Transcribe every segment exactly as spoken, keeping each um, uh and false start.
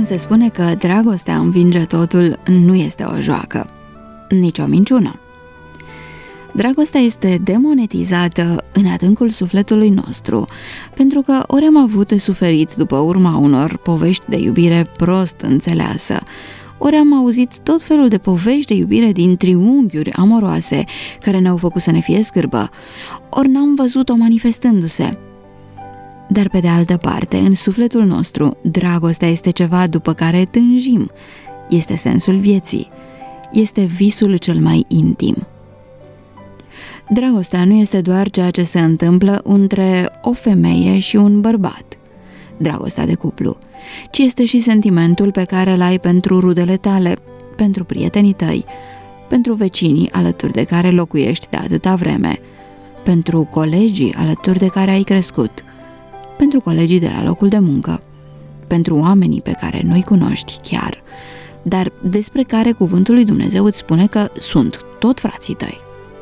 Când se spune că dragostea învinge totul, nu este o joacă, nici o minciună. Dragostea este demonetizată în adâncul sufletului nostru, pentru că ori am avut de suferit după urma unor povești de iubire prost înțeleasă, ori am auzit tot felul de povești de iubire din triunghiuri amoroase care ne-au făcut să ne fie scârbă, ori n-am văzut-o manifestându-se. Dar pe de altă parte, în sufletul nostru, dragostea este ceva după care tânjim, este sensul vieții, este visul cel mai intim. Dragostea nu este doar ceea ce se întâmplă între o femeie și un bărbat, dragostea de cuplu, ci este și sentimentul pe care îl ai pentru rudele tale, pentru prietenii tăi, pentru vecinii alături de care locuiești de atâta vreme, pentru colegii alături de care ai crescut, pentru colegii de la locul de muncă, pentru oamenii pe care nu-i cunoști chiar, dar despre care cuvântul lui Dumnezeu îți spune că sunt tot frații tăi.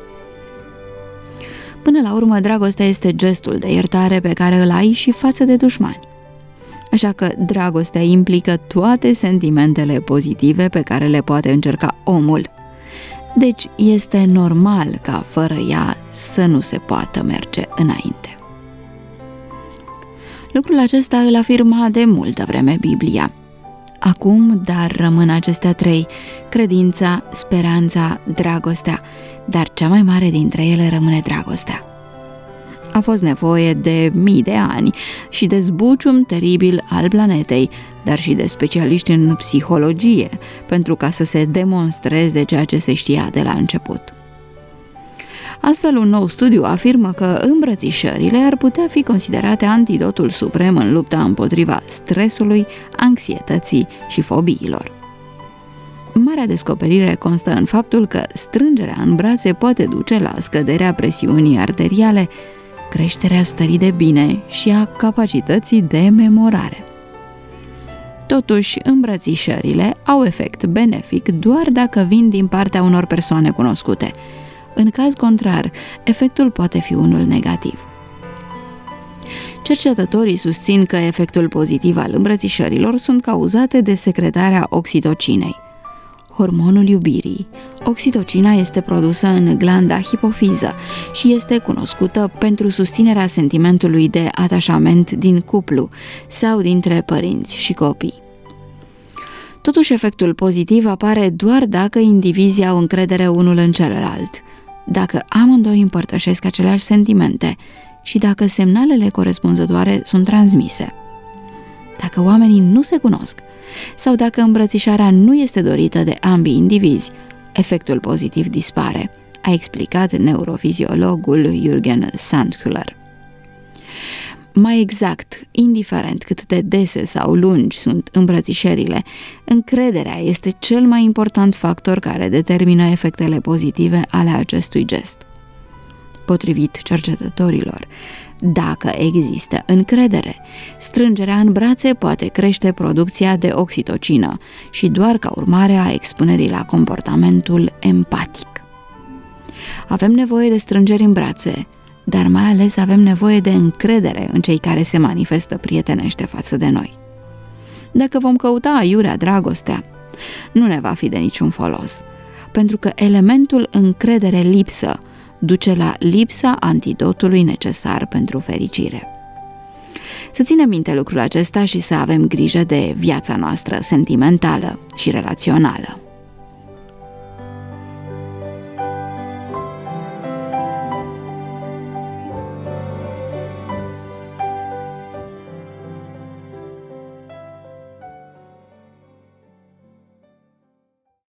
Până la urmă, dragostea este gestul de iertare pe care îl ai și față de dușmani. Așa că dragostea implică toate sentimentele pozitive pe care le poate încerca omul. Deci este normal ca fără ea să nu se poată merge înainte. Lucrul acesta îl afirma de multă vreme Biblia. Acum, dar rămân acestea trei, credința, speranța, dragostea, dar cea mai mare dintre ele rămâne dragostea. A fost nevoie de mii de ani și de zbucium teribil al planetei, dar și de specialiști în psihologie, pentru ca să se demonstreze ceea ce se știa de la început. Astfel, un nou studiu afirmă că îmbrățișările ar putea fi considerate antidotul suprem în lupta împotriva stresului, anxietății și fobiilor. Marea descoperire constă în faptul că strângerea în brațe poate duce la scăderea presiunii arteriale, creșterea stării de bine și a capacității de memorare. Totuși, îmbrățișările au efect benefic doar dacă vin din partea unor persoane cunoscute. În caz contrar, efectul poate fi unul negativ. Cercetătorii susțin că efectul pozitiv al îmbrățișărilor sunt cauzate de secretarea oxitocinei, hormonul iubirii. Oxitocina este produsă în glanda hipofiză și este cunoscută pentru susținerea sentimentului de atașament din cuplu sau dintre părinți și copii. Totuși, efectul pozitiv apare doar dacă indivizii au încredere unul în celălalt, dacă amândoi împărtășesc aceleași sentimente și dacă semnalele corespunzătoare sunt transmise. Dacă oamenii nu se cunosc sau dacă îmbrățișarea nu este dorită de ambii indivizi, efectul pozitiv dispare, a explicat neurofiziologul Jürgen Sandhüller. Mai exact, indiferent cât de dese sau lungi sunt îmbrățișările, încrederea este cel mai important factor care determină efectele pozitive ale acestui gest. Potrivit cercetătorilor, dacă există încredere, strângerea în brațe poate crește producția de oxitocină și doar ca urmare a expunerii la comportamentul empatic. Avem nevoie de strângeri în brațe, dar mai ales avem nevoie de încredere în cei care se manifestă prietenește față de noi. Dacă vom căuta aiurea dragostea, nu ne va fi de niciun folos, pentru că elementul încredere lipsă duce la lipsa antidotului necesar pentru fericire. Să ținem minte lucrul acesta și să avem grijă de viața noastră sentimentală și relațională.